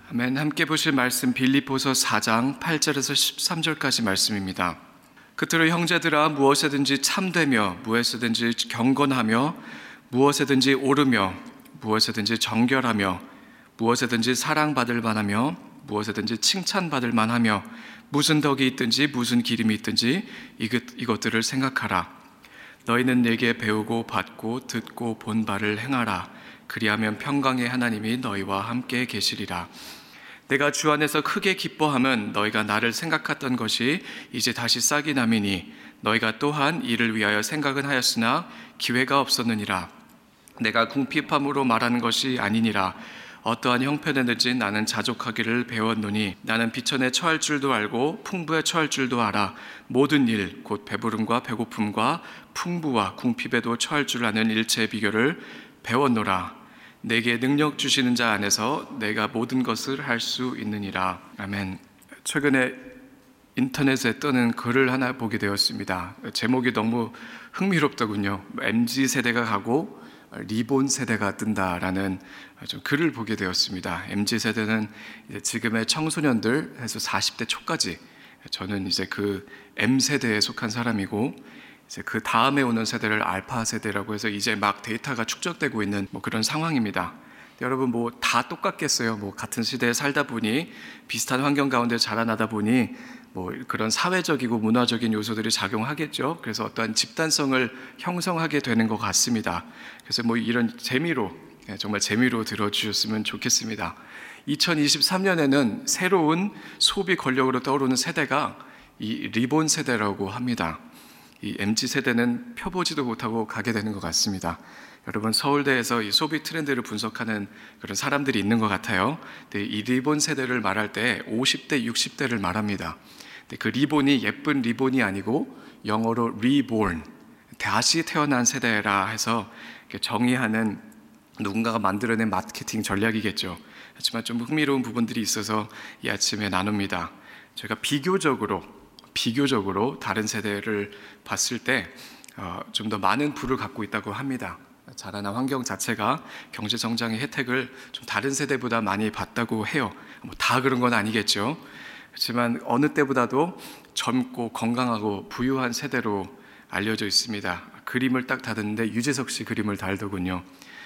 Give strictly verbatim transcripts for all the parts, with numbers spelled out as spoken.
아멘. 함께 보실 말씀 빌립보서 사 장 팔 절에서 십삼 절까지 말씀입니다. 그때로 형제들아, 무엇에든지 참되며 무엇에든지 경건하며 무엇에든지 오르며 무엇에든지 정결하며 무엇에든지 사랑받을 만하며 무엇에든지 칭찬받을 만하며 무슨 덕이 있든지 무슨 기림이 있든지 이것, 이것들을 생각하라. 너희는 내게 배우고 받고 듣고 본 바를 행하라. 그리하면 평강의 하나님이 너희와 함께 계시리라. 내가 주 안에서 크게 기뻐함은 너희가 나를 생각했던 것이 이제 다시 싹이 남이니 너희가 또한 이를 위하여 생각은 하였으나 기회가 없었느니라. 내가 궁핍함으로 말하는 것이 아니니라. 어떠한 형편에든지 나는 자족하기를 배웠노니 나는 비천에 처할 줄도 알고 풍부에 처할 줄도 알아. 모든 일 곧 배부름과 배고픔과 풍부와 궁핍에도 처할 줄 아는 일체의 비결을 배웠노라. 내게 능력 주시는 자 안에서 내가 모든 것을 할 수 있느니라. 아멘. 최근에 인터넷에 뜨는 글을 하나 보게 되었습니다. 제목이 너무 흥미롭더군요. 엠지 세대가 가고 리본 세대가 뜬다라는 좀 글을 보게 되었습니다. 엠지 세대는 이제 지금의 청소년들 해서 사십 대 초까지, 저는 이제 그 M 세대에 속한 사람이고, 이제 그 다음에 오는 세대를 알파 세대라고 해서 이제 막 데이터가 축적되고 있는 뭐 그런 상황입니다. 여러분 뭐 다 똑같겠어요. 뭐 같은 시대에 살다 보니, 비슷한 환경 가운데 자라나다 보니 뭐 그런 사회적이고 문화적인 요소들이 작용하겠죠. 그래서 어떠한 집단성을 형성하게 되는 것 같습니다. 그래서 뭐 이런 재미로, 정말 재미로 들어주셨으면 좋겠습니다. 이천이십삼 년에는 새로운 소비 권력으로 떠오르는 세대가 이 리본 세대라고 합니다. 이 엠지 세대는 펴보지도 못하고 가게 되는 것 같습니다. 여러분, 서울대에서 이 소비 트렌드를 분석하는 그런 사람들이 있는 것 같아요. 근데 이 리본 세대를 말할 때 오십 대, 육십 대를 말합니다. 근데 그 리본이 예쁜 리본이 아니고 영어로 reborn, 다시 태어난 세대라 해서 정의하는 누군가가 만들어낸 마케팅 전략이겠죠. 하지만 좀 흥미로운 부분들이 있어서 이 아침에 나눕니다. 제가 비교적으로 비교적으로 다른 세대를 봤을 때 좀 더 많은 부를 갖고 있다고 합니다. 자라난 환경 자체가 경제 성장의 혜택을 좀 다른 세대보다 많이 받다고 해요. 뭐 다 그런 건 아니겠죠. 하지만 어느 때보다도 젊고 건강하고 부유한 세대로 알려져 있습니다. 그림을 딱 다듬는데 유재석 씨 그림을 달더군요.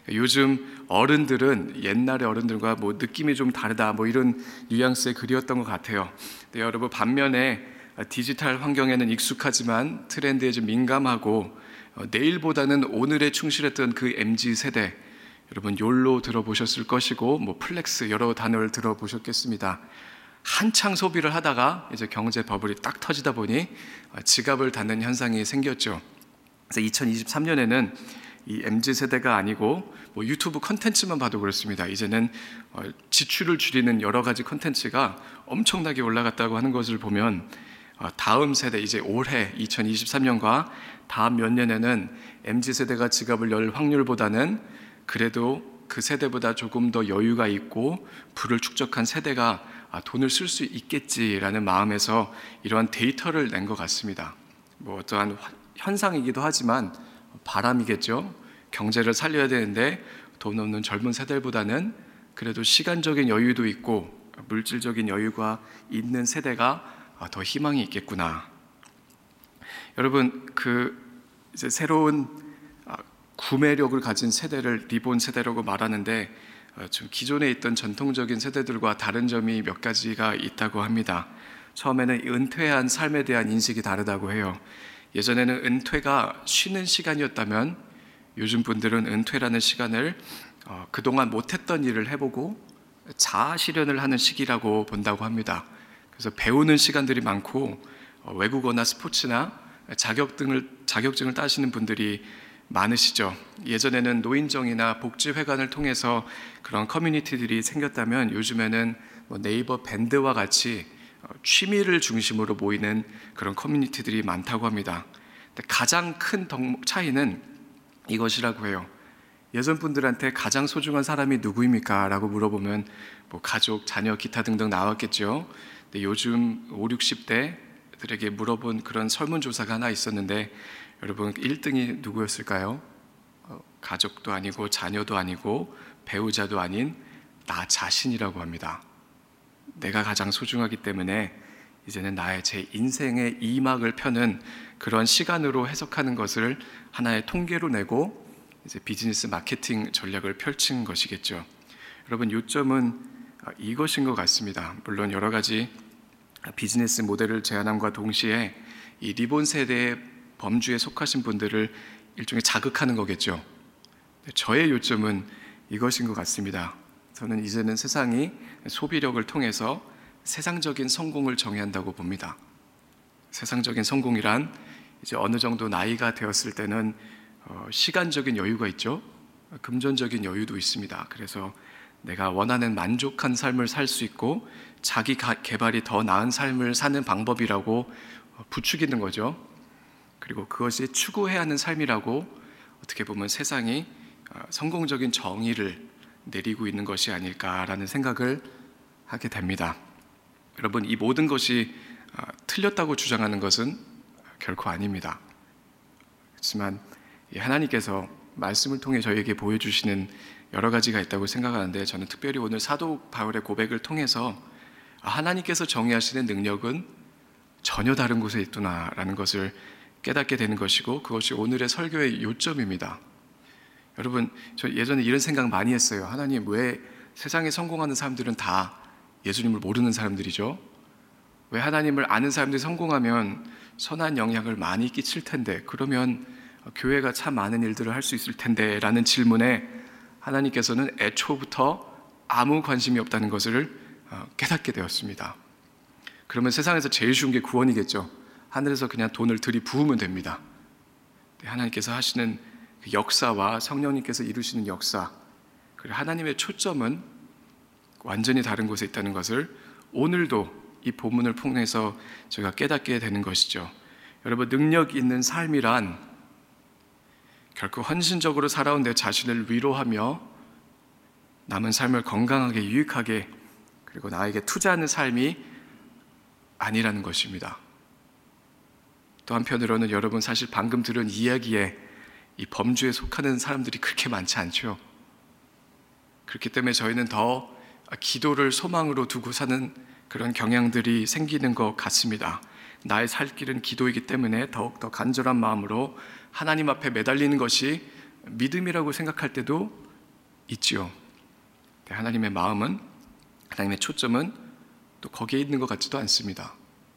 요즘 어른들은 옛날의 어른들과 뭐 느낌이 좀 다르다, 뭐 이런 뉘앙스의 글이었던 것 같아요. 근데 여러분, 반면에 디지털 환경에는 익숙하지만 트렌드에 좀 민감하고 내일보다는 오늘에 충실했던 그 엠지 세대, 여러분 욜로 들어보셨을 것이고 뭐 플렉스 여러 단어를 들어보셨겠습니다. 한창 소비를 하다가 이제 경제 버블이 딱 터지다 보니 지갑을 닫는 현상이 생겼죠. 그래서 이천이십삼 년에는 이 엠지 세대가 아니고 뭐 유튜브 컨텐츠만 봐도 그렇습니다. 이제는 지출을 줄이는 여러 가지 컨텐츠가 엄청나게 올라갔다고 하는 것을 보면 다음 세대, 이제 올해 이천이십삼 년과 다음 몇 년에는 엠지 세대가 지갑을 열 확률보다는 그래도 그 세대보다 조금 더 여유가 있고 부를 축적한 세대가 돈을 쓸 수 있겠지라는 마음에서 이러한 데이터를 낸 것 같습니다. 뭐 어떠한 현상이기도 하지만 바람이겠죠. 경제를 살려야 되는데 돈 없는 젊은 세대보다는 그래도 시간적인 여유도 있고 물질적인 여유가 있는 세대가 더 희망이 있겠구나. 여러분, 그 이제 새로운 구매력을 가진 세대를 리본 세대라고 말하는데 좀 기존에 있던 전통적인 세대들과 다른 점이 몇 가지가 있다고 합니다. 처음에는 은퇴한 삶에 대한 인식이 다르다고 해요. 예전에는 은퇴가 쉬는 시간이었다면 요즘 분들은 은퇴라는 시간을 그동안 못했던 일을 해보고 자아 실현을 하는 시기라고 본다고 합니다. 그래서 배우는 시간들이 많고 외국어나 스포츠나 자격 등을, 자격증을 따시는 분들이 많으시죠. 예전에는 노인정이나 복지회관을 통해서 그런 커뮤니티들이 생겼다면 요즘에는 뭐 네이버 밴드와 같이 취미를 중심으로 모이는 그런 커뮤니티들이 많다고 합니다. 근데 가장 큰 차이는 이것이라고 해요. 예전 분들한테 가장 소중한 사람이 누구입니까? 라고 물어보면 뭐 가족, 자녀, 기타 등등 나왔겠죠. 근데 요즘 오십, 육십 대들에게 물어본 그런 설문조사가 하나 있었는데 여러분 일 등이 누구였을까요? 어, 가족도 아니고 자녀도 아니고 배우자도 아닌 나 자신이라고 합니다. 내가 가장 소중하기 때문에 이제는 나의 제 인생의 이 막을 펴는 그런 시간으로 해석하는 것을 하나의 통계로 내고 이제 비즈니스 마케팅 전략을 펼친 것이겠죠. 여러분, 요점은 이것인 것 같습니다. 물론 여러 가지 비즈니스 모델을 제안함과 동시에 이 리본 세대의 범주에 속하신 분들을 일종의 자극하는 거겠죠. 저의 요점은 이것인 것 같습니다. 저는 이제는 세상이 소비력을 통해서 세상적인 성공을 정의한다고 봅니다. 세상적인 성공이란 이제 어느 정도 나이가 되었을 때는 어, 시간적인 여유가 있죠. 금전적인 여유도 있습니다. 그래서 내가 원하는 만족한 삶을 살 수 있고 자기 개발이 더 나은 삶을 사는 방법이라고 부추기는 거죠. 그리고 그것이 추구해야 하는 삶이라고 어떻게 보면 세상이 성공적인 정의를 내리고 있는 것이 아닐까라는 생각을 하게 됩니다. 여러분, 이 모든 것이 틀렸다고 주장하는 것은 결코 아닙니다. 그렇지만 하나님께서 말씀을 통해 저희에게 보여주시는 여러 가지가 있다고 생각하는데, 저는 특별히 오늘 사도 바울의 고백을 통해서 하나님께서 정의하시는 능력은 전혀 다른 곳에 있구나라는 것을 깨닫게 되는 것이고, 그것이 오늘의 설교의 요점입니다. 여러분, 저 예전에 이런 생각 많이 했어요. 하나님, 왜 세상에 성공하는 사람들은 다 예수님을 모르는 사람들이죠? 왜 하나님을 아는 사람들이 성공하면 선한 영향을 많이 끼칠 텐데, 그러면 교회가 참 많은 일들을 할 수 있을 텐데 라는 질문에 하나님께서는 애초부터 아무 관심이 없다는 것을 깨닫게 되었습니다. 그러면 세상에서 제일 쉬운 게 구원이겠죠. 하늘에서 그냥 돈을 들이부으면 됩니다. 하나님께서 하시는 그 역사와 성령님께서 이루시는 역사, 그리고 하나님의 초점은 완전히 다른 곳에 있다는 것을 오늘도 이 본문을 통해서 저희가 깨닫게 되는 것이죠. 여러분, 능력 있는 삶이란 결코 헌신적으로 살아온 내 자신을 위로하며 남은 삶을 건강하게 유익하게 그리고 나에게 투자하는 삶이 아니라는 것입니다. 또 한편으로는 여러분, 사실 방금 들은 이야기에 이 범주에 속하는 사람들이 그렇게 많지 않죠. 그렇기 때문에 저희는 더 기도를 소망으로 두고 사는 그런 경향들이 생기는 것 같습니다. 나의 살 길은 기도이기 때문에 더욱더 간절한 마음으로 하나님 앞에 매달리는 것이 믿음이라고 생각할 때도 있지요. 하나님의 마음은, 하나님의 초점은 또 거기에 있는 것 같지도 않습니다.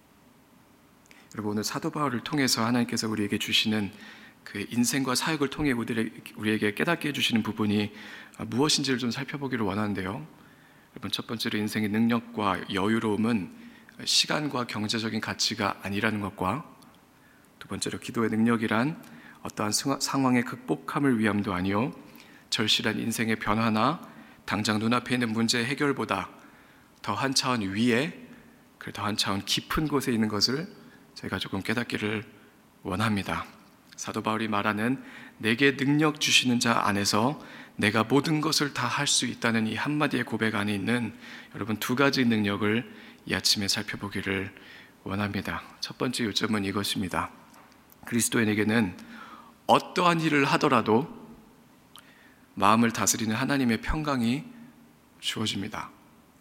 여러분, 오늘 사도 바울을 통해서 하나님께서 우리에게 주시는 그 인생과 사역을 통해 우리에게 깨닫게 해주시는 부분이 무엇인지를 좀 살펴보기를 원하는데요. 여러분, 첫 번째로 인생의 능력과 여유로움은 시간과 경제적인 가치가 아니라는 것과, 두 번째로 기도의 능력이란 어떠한 상황의 극복함을 위함도 아니요 절실한 인생의 변화나 당장 눈앞에 있는 문제의 해결보다 더 한 차원 위에, 더 한 차원 깊은 곳에 있는 것을 저희가 조금 깨닫기를 원합니다. 사도 바울이 말하는 내게 능력 주시는 자 안에서 내가 모든 것을 다 할 수 있다는 이 한마디의 고백 안에 있는 여러분 두 가지 능력을 이 아침에 살펴보기를 원합니다. 첫 번째 요점은 이것입니다. 그리스도인에게는 어떠한 일을 하더라도 마음을 다스리는 하나님의 평강이 주어집니다.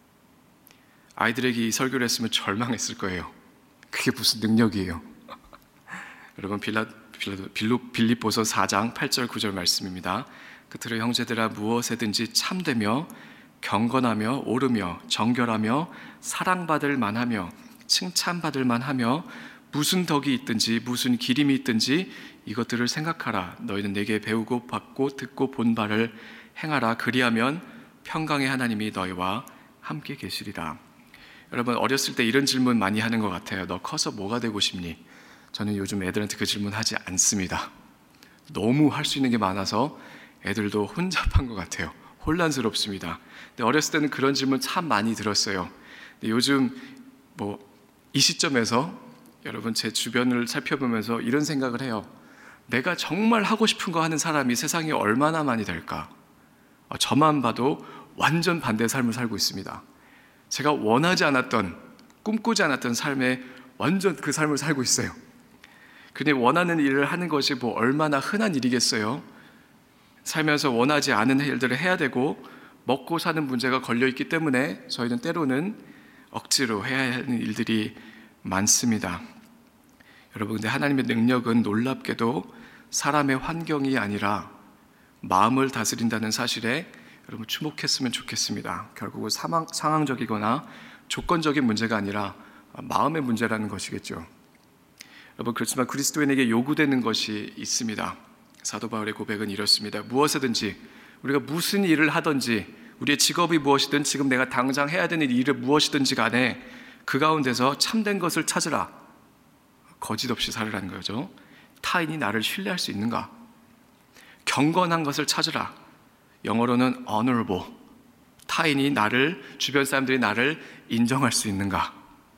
아이들에게 이 설교를 했으면 절망했을 거예요. 그게 무슨 능력이에요? 여러분, 빌라, 빌라, 빌로, 빌립보서 사 장 팔 절 구 절 말씀입니다. 끝으로 형제들아, 무엇에든지 참되며 경건하며 오르며 정결하며 사랑받을 만하며 칭찬받을 만하며 무슨 덕이 있든지 무슨 기림이 있든지 이것들을 생각하라. 너희는 내게 배우고 받고 듣고 본 바를 행하라. 그리하면 평강의 하나님이 너희와 함께 계시리라. 여러분, 어렸을 때 이런 질문 많이 하는 것 같아요. 너 커서 뭐가 되고 싶니? 저는 요즘 애들한테 그 질문 하지 않습니다. 너무 할 수 있는 게 많아서 애들도 혼잡한 것 같아요. 혼란스럽습니다. 근데 어렸을 때는 그런 질문 참 많이 들었어요. 근데 요즘 뭐 이 시점에서 여러분 제 주변을 살펴보면서 이런 생각을 해요. 내가 정말 하고 싶은 거 하는 사람이 세상에 얼마나 많이 될까? 어, 저만 봐도 완전 반대의 삶을 살고 있습니다. 제가 원하지 않았던, 꿈꾸지 않았던 삶에 완전 그 삶을 살고 있어요. 근데 원하는 일을 하는 것이 뭐 얼마나 흔한 일이겠어요? 살면서 원하지 않은 일들을 해야 되고 먹고 사는 문제가 걸려있기 때문에 저희는 때로는 억지로 해야 하는 일들이 많습니다. 여러분, 근데 하나님의 능력은 놀랍게도 사람의 환경이 아니라 마음을 다스린다는 사실에 여러분 주목했으면 좋겠습니다. 결국은 상황, 상황적이거나 조건적인 문제가 아니라 마음의 문제라는 것이겠죠. 여러분, 그렇지만 그리스도인에게 요구되는 것이 있습니다. 사도 바울의 고백은 이렇습니다. 무엇이든지, 우리가 무슨 일을 하든지, 우리의 직업이 무엇이든 지금 내가 당장 해야 되는 일이 무엇이든지 간에 그 가운데서 참된 것을 찾으라. 거짓 없이 살으라는 거죠. 타인이 나를 신뢰할 수 있는가? 경건한 것을 찾으라. 영어로는 honorable. 타인이 나를, 주변 사람들이 나를 인정할 수 있는가?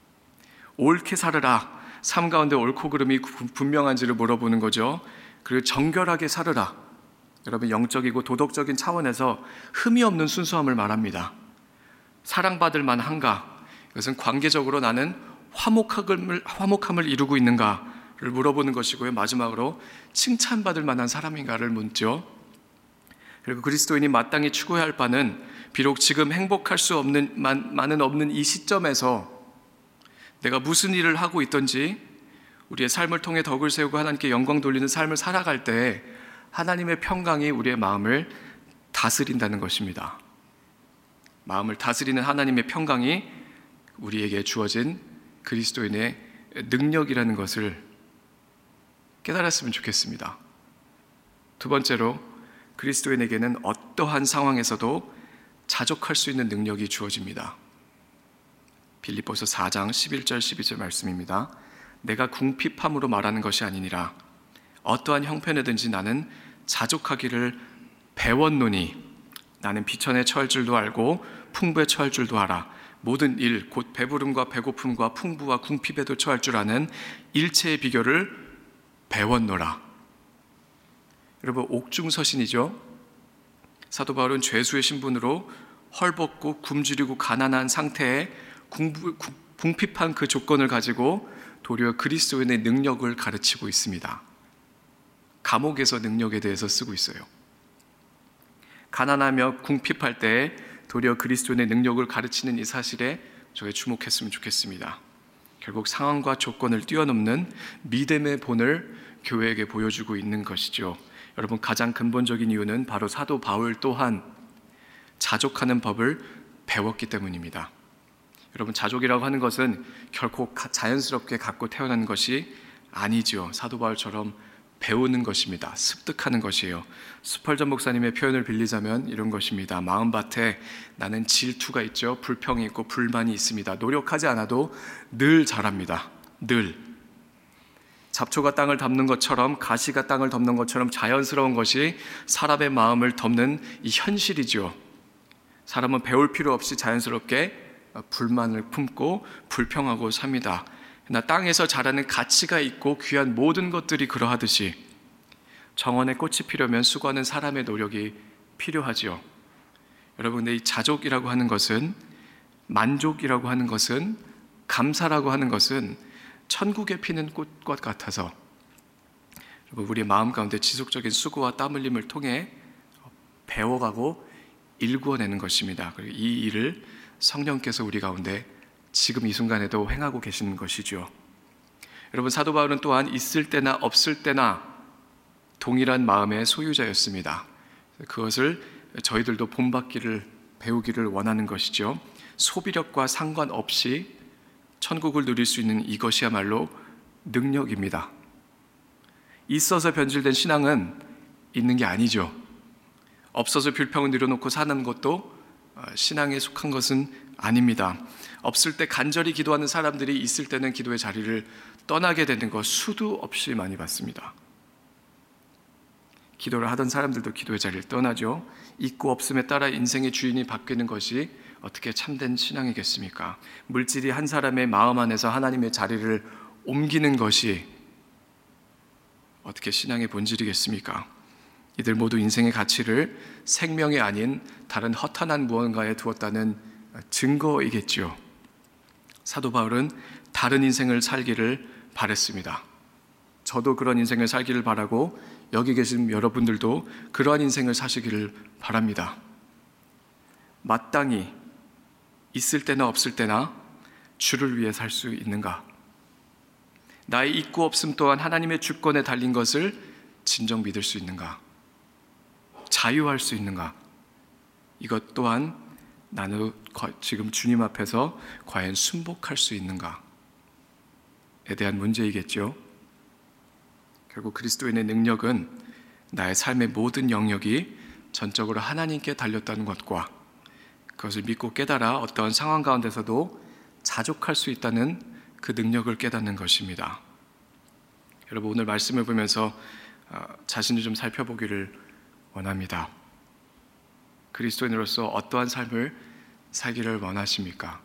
옳게 살으라. 삶 가운데 옳고 그름이 분명한지를 물어보는 거죠. 그리고 정결하게 살으라. 여러분, 영적이고 도덕적인 차원에서 흠이 없는 순수함을 말합니다. 사랑받을 만한가? 이것은 관계적으로 나는 화목함을, 화목함을 이루고 있는가를 물어보는 것이고요. 마지막으로 칭찬받을 만한 사람인가를 묻죠. 그리고 그리스도인이 마땅히 추구해야 할 바는 비록 지금 행복할 수 없는, 많은 없는 이 시점에서 내가 무슨 일을 하고 있든지 우리의 삶을 통해 덕을 세우고 하나님께 영광 돌리는 삶을 살아갈 때 하나님의 평강이 우리의 마음을 다스린다는 것입니다. 마음을 다스리는 하나님의 평강이 우리에게 주어진 그리스도인의 능력이라는 것을 깨달았으면 좋겠습니다. 두 번째로, 그리스도인에게는 어떠한 상황에서도 자족할 수 있는 능력이 주어집니다. 빌립보서 사 장 십일 절 십이 절 말씀입니다. 내가 궁핍함으로 말하는 것이 아니니라. 어떠한 형편에든지 나는 자족하기를 배웠노니 나는 비천에 처할 줄도 알고 풍부에 처할 줄도 알아. 모든 일, 곧 배부름과 배고픔과 풍부와 궁핍에도 처할 줄 아는 일체의 비결을 배웠노라. 여러분, 옥중서신이죠. 사도 바울은 죄수의 신분으로 헐벗고 굶주리고 가난한 상태에 궁부, 궁핍한 그 조건을 가지고 도리어 그리스도인의 능력을 가르치고 있습니다. 감옥에서 능력에 대해서 쓰고 있어요. 가난하며 궁핍할 때에 도리어 그리스도인의 능력을 가르치는 이 사실에 저에 주목했으면 좋겠습니다. 결국 상황과 조건을 뛰어넘는 믿음의 본을 교회에게 보여주고 있는 것이죠. 여러분, 가장 근본적인 이유는 바로 사도 바울 또한 자족하는 법을 배웠기 때문입니다. 여러분, 자족이라고 하는 것은 결코 자연스럽게 갖고 태어난 것이 아니죠. 사도 바울처럼 배우는 것입니다. 습득하는 것이에요. 스펄전 목사님의 표현을 빌리자면 이런 것입니다. 마음밭에 나는 질투가 있죠. 불평이 있고 불만이 있습니다. 노력하지 않아도 늘 자랍니다. 늘. 잡초가 땅을 덮는 것처럼, 가시가 땅을 덮는 것처럼 자연스러운 것이 사람의 마음을 덮는 이 현실이죠. 사람은 배울 필요 없이 자연스럽게 불만을 품고 불평하고 삽니다. 그러나 땅에서 자라는 가치가 있고 귀한 모든 것들이 그러하듯이 정원에 꽃이 피려면 수고하는 사람의 노력이 필요하지요. 여러분, 이 자족이라고 하는 것은, 만족이라고 하는 것은, 감사라고 하는 것은 천국에 피는 꽃과 같아서 우리의 마음 가운데 지속적인 수고와 땀 흘림을 통해 배워가고 일구어내는 것입니다. 그리고 이 일을 성령께서 우리 가운데 지금 이 순간에도 행하고 계시는 것이죠. 여러분, 사도 바울은 또한 있을 때나 없을 때나 동일한 마음의 소유자였습니다. 그것을 저희들도 본받기를, 배우기를 원하는 것이죠. 소비력과 상관없이 천국을 누릴 수 있는 이것이야말로 능력입니다. 있어서 변질된 신앙은 있는 게 아니죠. 없어서 불평을 늘여놓고 사는 것도 신앙에 속한 것은 아닙니다. 없을 때 간절히 기도하는 사람들이 있을 때는 기도의 자리를 떠나게 되는 것 수도 없이 많이 봤습니다. 기도를 하던 사람들도 기도의 자리를 떠나죠. 있고 없음에 따라 인생의 주인이 바뀌는 것이 어떻게 참된 신앙이겠습니까? 물질이 한 사람의 마음 안에서 하나님의 자리를 옮기는 것이 어떻게 신앙의 본질이겠습니까? 이들 모두 인생의 가치를 생명이 아닌 다른 허탄한 무언가에 두었다는 증거이겠죠. 사도 바울은 다른 인생을 살기를 바랬습니다. 저도 그런 인생을 살기를 바라고 여기 계신 여러분들도 그러한 인생을 사시기를 바랍니다. 마땅히 있을 때나 없을 때나 주를 위해 살 수 있는가? 나의 있고 없음 또한 하나님의 주권에 달린 것을 진정 믿을 수 있는가? 자유할 수 있는가? 이것 또한 나는 지금 주님 앞에서 과연 순복할 수 있는가에 대한 문제이겠죠. 결국 그리스도인의 능력은 나의 삶의 모든 영역이 전적으로 하나님께 달렸다는 것과 그것을 믿고 깨달아 어떠한 상황 가운데서도 자족할 수 있다는 그 능력을 깨닫는 것입니다. 여러분, 오늘 말씀을 보면서 자신을 좀 살펴보기를 원합니다. 그리스도인으로서 어떠한 삶을 살기를 원하십니까?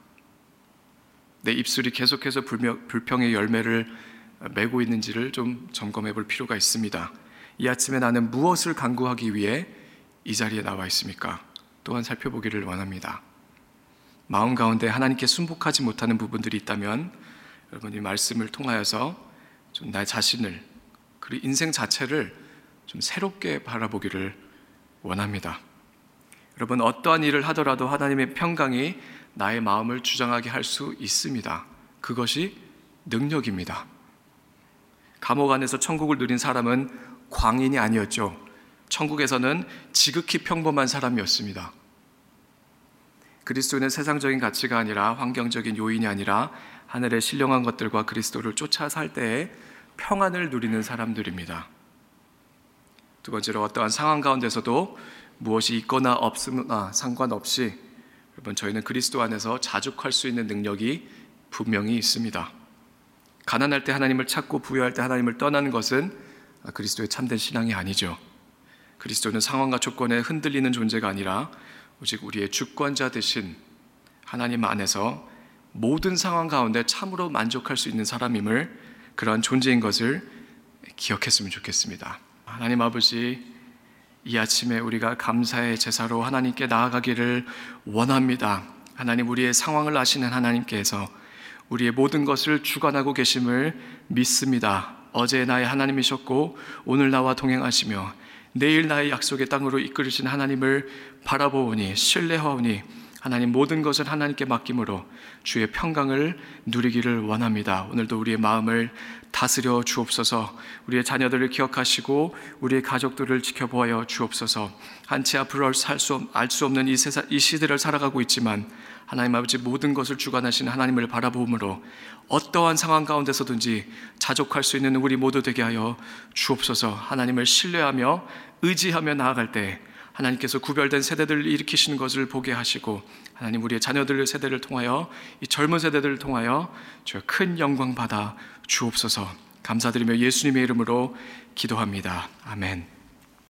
내 입술이 계속해서 불평의 열매를 맺고 있는지를 좀 점검해 볼 필요가 있습니다. 이 아침에 나는 무엇을 간구하기 위해 이 자리에 나와 있습니까? 또한 살펴보기를 원합니다. 마음 가운데 하나님께 순복하지 못하는 부분들이 있다면 여러분이 말씀을 통하여서 좀 나 자신을 그리고 인생 자체를 좀 새롭게 바라보기를 원합니다. 여러분, 어떠한 일을 하더라도 하나님의 평강이 나의 마음을 주장하게 할 수 있습니다. 그것이 능력입니다. 감옥 안에서 천국을 누린 사람은 광인이 아니었죠. 천국에서는 지극히 평범한 사람이었습니다. 그리스도는 세상적인 가치가 아니라 환경적인 요인이 아니라 하늘의 신령한 것들과 그리스도를 쫓아 살 때에 평안을 누리는 사람들입니다. 두 번째로, 어떠한 상황 가운데서도 무엇이 있거나 없으나 상관없이 여러분, 저희는 그리스도 안에서 자족할 수 있는 능력이 분명히 있습니다. 가난할 때 하나님을 찾고 부유할 때 하나님을 떠나는 것은 그리스도의 참된 신앙이 아니죠. 그리스도는 상황과 조건에 흔들리는 존재가 아니라 오직 우리의 주권자 되신 하나님 안에서 모든 상황 가운데 참으로 만족할 수 있는 사람임을, 그러한 존재인 것을 기억했으면 좋겠습니다. 하나님 아버지, 이 아침에 우리가 감사의 제사로 하나님께 나아가기를 원합니다. 하나님, 우리의 상황을 아시는 하나님께서 우리의 모든 것을 주관하고 계심을 믿습니다. 어제 나의 하나님이셨고 오늘 나와 동행하시며 내일 나의 약속의 땅으로 이끌으신 하나님을 바라보오니 신뢰하오니 하나님, 모든 것을 하나님께 맡김으로 주의 평강을 누리기를 원합니다. 오늘도 우리의 마음을 다스려 주옵소서. 우리의 자녀들을 기억하시고 우리의 가족들을 지켜보아 주옵소서. 한치 앞으로 알 수 없는 이 세상, 이 시대를 살아가고 있지만 하나님 아버지, 모든 것을 주관하시는 하나님을 바라보므로 어떠한 상황 가운데서든지 자족할 수 있는 우리 모두 되게 하여 주옵소서. 하나님을 신뢰하며 의지하며 나아갈 때 하나님께서 구별된 세대들을 일으키시는 것을 보게 하시고 하나님, 우리의 자녀들 세대를 통하여, 이 젊은 세대들을 통하여 주여 큰 영광 받아 주옵소서. 감사드리며 예수님의 이름으로 기도합니다. 아멘.